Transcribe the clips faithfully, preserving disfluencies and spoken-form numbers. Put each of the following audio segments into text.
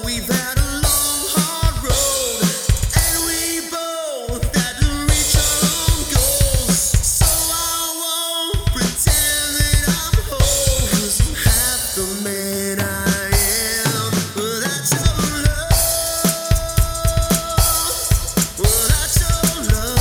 we've had a long, hard road, and we both had to reach our own goals. So I won't pretend that I'm whole, 'cause I'm half the man I am without your love, without your love.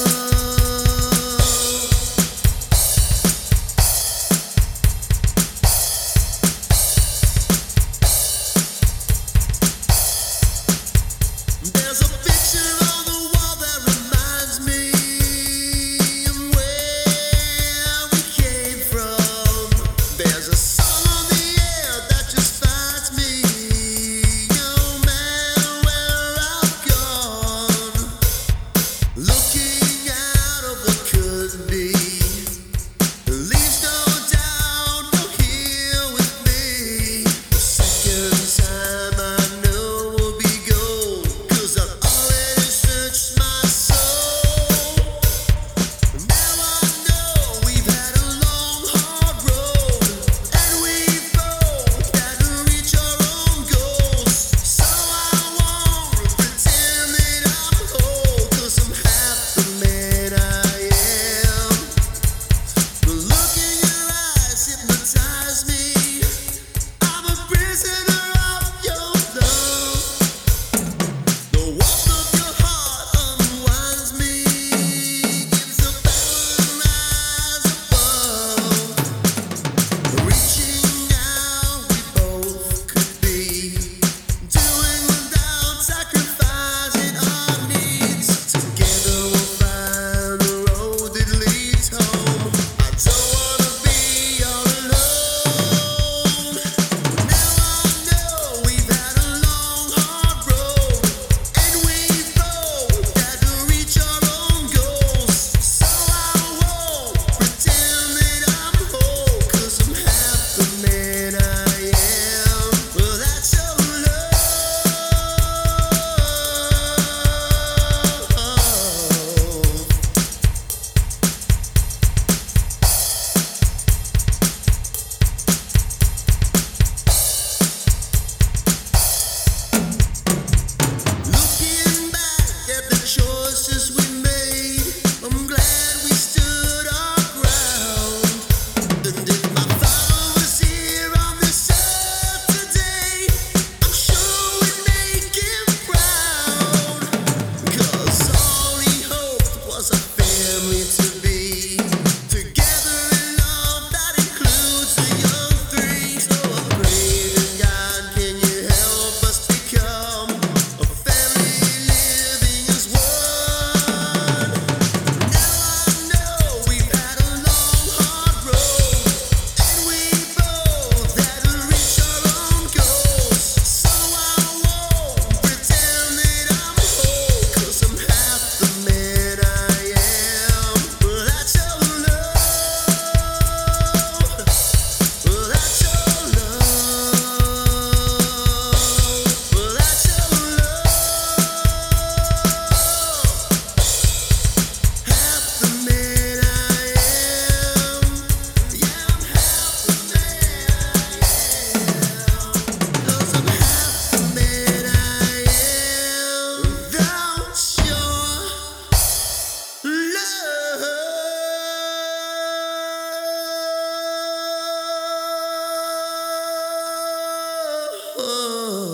There's a picture on the wall that reminds me of where we came from. There's a song on the air that just finds me, no matter where I've gone. Looking out of what could be, leaves no doubt, no here with me. The second time I know will be gold, 'cause I've already searched my soul. Now I know we've had a long, hard road, and we both had to reach our own goals. So I won't pretend that I'm whole, 'cause I'm half the man I am. The look in your eyes hypnotize me. I'm a prisoner of your love. The warmth of your heart unwinds me, gives a power rise above. Reaching out, we both could be, doing without sacrificing our needs. Together we'll find the road that leads home. I don't wanna be all alone. Now I know we've had a long, hard road, and we both had to reach our own goals. So I won't pretend that I'm whole, 'cause I'm half the man I am without your love, looking back at the choices we made. I'm glad we stood our ground. And if my father was here on this earth today, I'm sure we'd make him proud. 'Cause all he hoped was a family to be together in love that includes the young three. So I pray to God, can you help us become a family living as one? Now I know we've had a long, hard road, and we both had to reach our own goals. So I won't pretend that I'm whole, 'cause I'm half the man I am without your love, without your love, without your love. Half the man I am, yeah, I'm half the man I am, 'cause I'm half the man I am without your love.